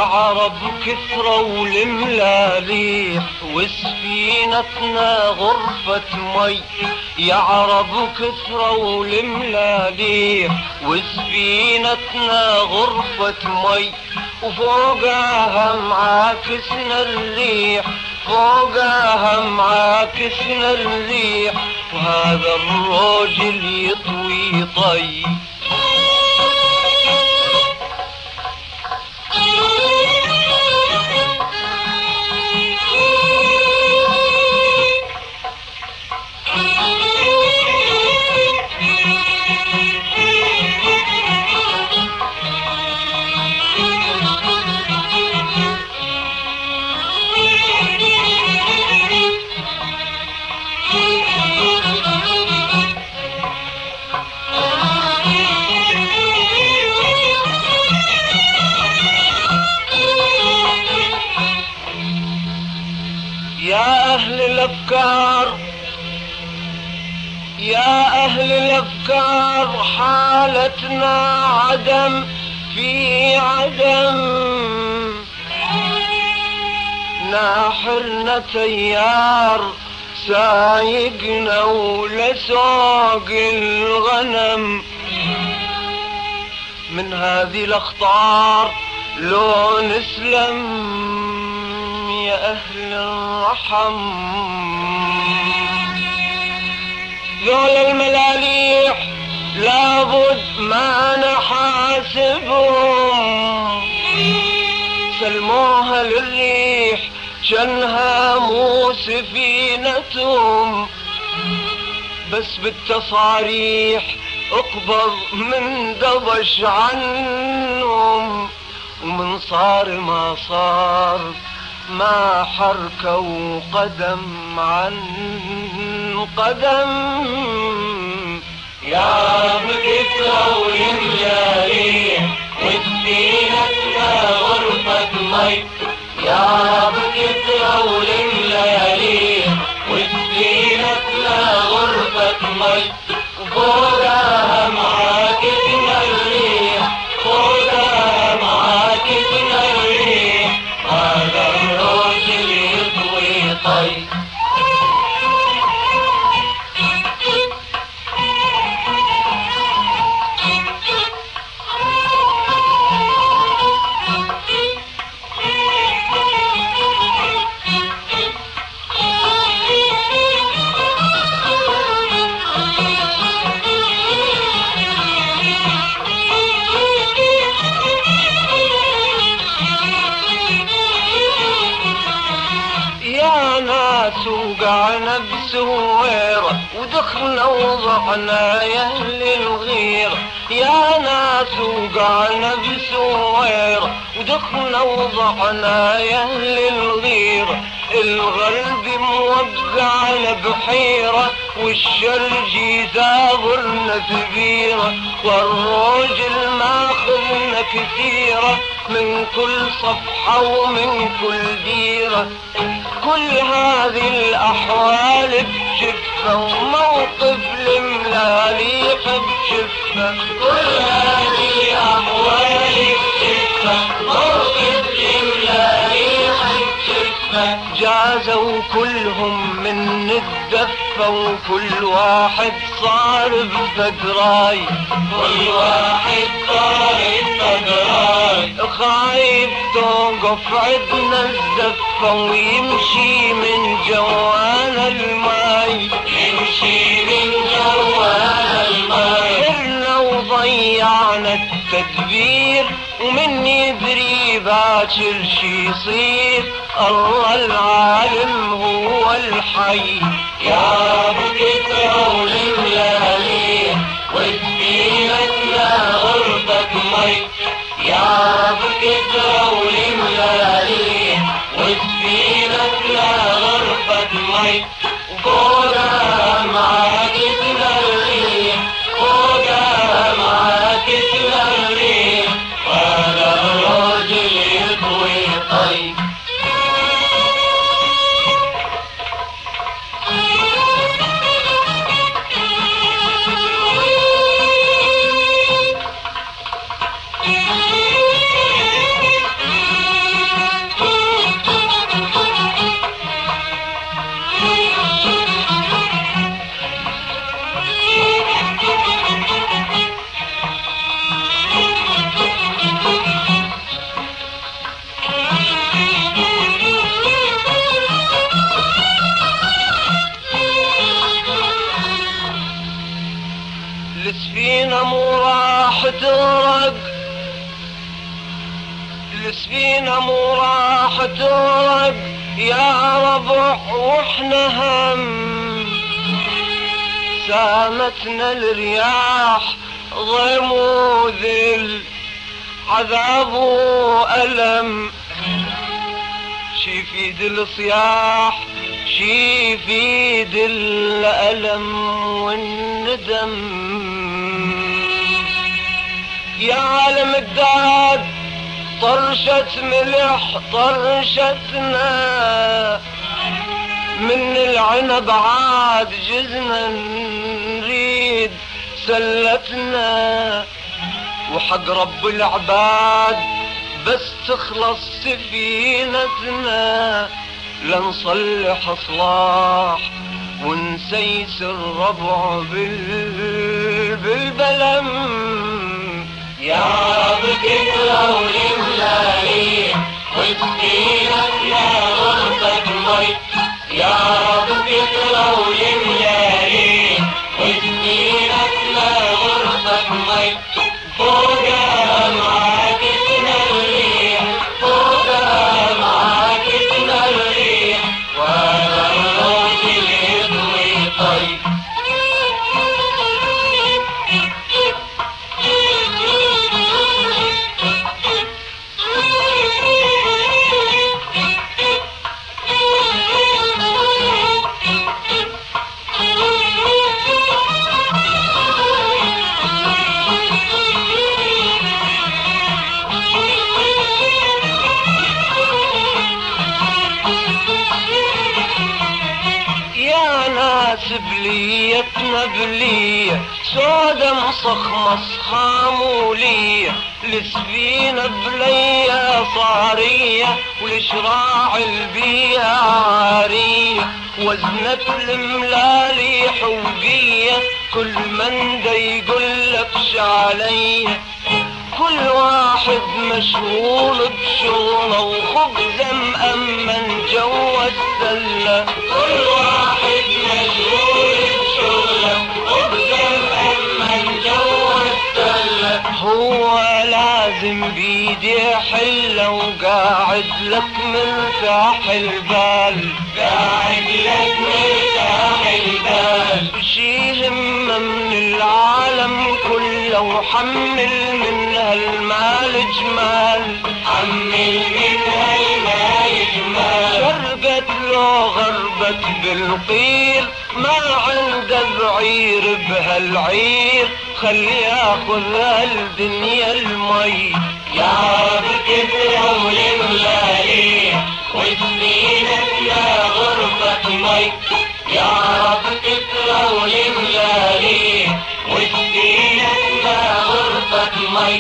عرب كثرة والملاليح وسفينتنا غرفة مي. يا عرب كثرة والملاليح وسفينتنا غرفة مي، وفوقها معاكسنا الريح، فوقها معاكسنا الريح، وهذا الراجل يطوي طي. يا أهل الأفكار، يا أهل الأفكار، حالتنا عدم في عدم، ناحرنا تيار سايقنا ولسوق الغنم. من هذه الأخطار لو نسلم يا أهل الرحم، ذول الملاليح لابد ما نحاسبهم، سلموها للريح شنها مو سفينتهم، بس بالتصاريح اقبض من دبش عنهم، ومن صار ما صار ما حركوا قدم عن قدم. يا رب كثرة والملاليح وسفينتنا غرفة مي. يا رب كثرة والملاليح وسفينتنا غرفة مي، وفوقها معاكسنا الريح، فوقها معاكسنا الريح، هذا الراجل يطوي طي. وقعنا بسويرة ودخلنا وضعنا يا اهل الغيرة، يا ناس وقعنا بسويرة ودخلنا وضعنا يا اهل الغيرة، الغلب موقعنا بحيرة والشرج يزابرنا ثبيرة، والراجل ماخذنا كثيرة من كل صفحة ومن كل ديرة. كل هذه الأحوال بشفة وموقف الملاليح بشفة، كل هذه الأحوال بشفة موقف الملاليح بشفة. جازوا كلهم من الدفة وكل واحد صار بفدراي، كل واحد صار بفدراي، خايف توقف عدنا الزفة ويمشي من جوانا الماي، يمشي من جوانا الماي. حرنا وضيعنا التدبير ومن يدري باكر شي يصير، الله العالم هو الحي. يا رب كثرة والملاليح وسفينتنا غرفة مي. يا رب كثرة والملاليح وسفينتنا غرفة مي، وفوقها معاكسنا الريح، فوقها معاكسنا الريح، وهذا الراجل يطوي طي. تغرق، السفينة مو راح تغرق يا ربع واحنا هم، سامتنا الرياح ضيم وذل عذاب وألم، شي في دل صياح شي في دل الألم والندم. يا عالم الداد طرشة ملح طرشتنا، من العنب عاد جزنا نريد سلتنا، وحق رب العباد بس تخلص سفينتنا، لنصلح اصلاح ونسيس الربع بالبلم. يا رب كترة ولملالي وسكينتنا غرفة مي، يا رب كترة ولملالي وسكينتنا غرفة مي، فوقها معاكسنا الريح، فوقها معاكسنا الريح، وهذا الروح اللي يطوي طيب. بليتنا بلية سودة مصخمص خامولية، السفينة بلية صارية والشراع البية عارية، وزنت الملالي حوقية كل من دا يقولك شعلية، كل واحد مشغول بشغله وخبزه مأمن جوا السلة، كل واحد مشغول بشغله وخبزه مأمن جوا السلة، هو لازم بيدي حلة وقاعد لك مرتاح البال، قاعد لك مرتاح البال، شي همة من العالم كله وحمل منها المال جمال، حمل منها المال جمال، شربت لو غربت بالقير ما عنده بعير بهالعير، خلي ياخذها الدنيا المي. يا رب كترة ولملالي وسفينتنا غرفة مي، يا رب كترة ولملالي وسفينتنا غرفة مي،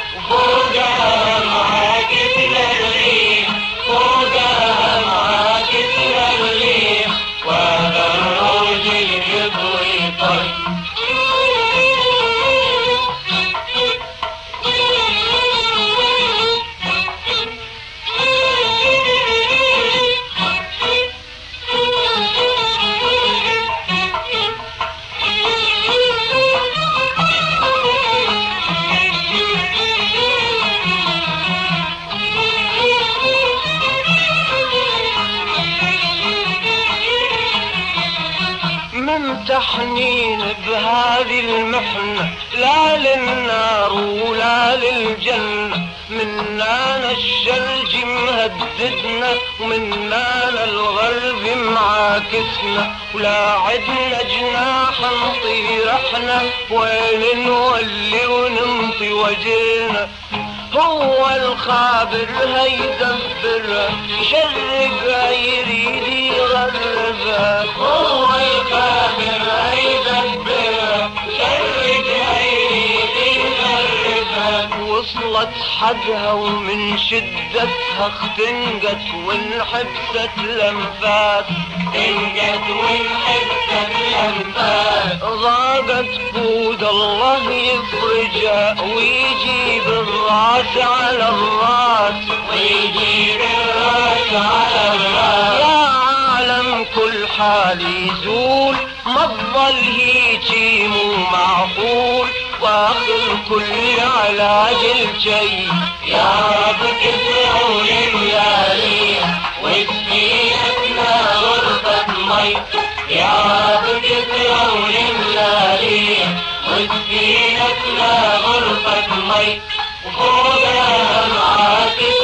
فوقها معاكسنا الريح، فوقها معاكسنا الريح، وهذا الروج يطوي طي. ممتحنين بهذه المحنة لا للنار ولا للجنة، مننا الشلج مهددنا ومننا الغرب معاكسنا، ولا عدنا جناح نطير احنا وين نولي ونمطي وجهنا، هو الخابر هيدبرها يشرقها يريد يغربها، هو الخابر هيدبرها يشرقها يريد يغربها، وصلت حدها ومن شدتها اختنقت وانحبست الانفاس، انقت وانحبست الانفاس، ضاقت بود الله يفرجها ويجيب الراس على الراس، ويجيب الراس على الراس، يا عالم كل حال يزول ما تظل هيجي مو معقول، واخر كل علاج الجي. يا رب كفر ولياليها وسكينتنا غرفة مي. يا رب كفر ولياليها وسكينتنا غرفة مي. وفوقها معاك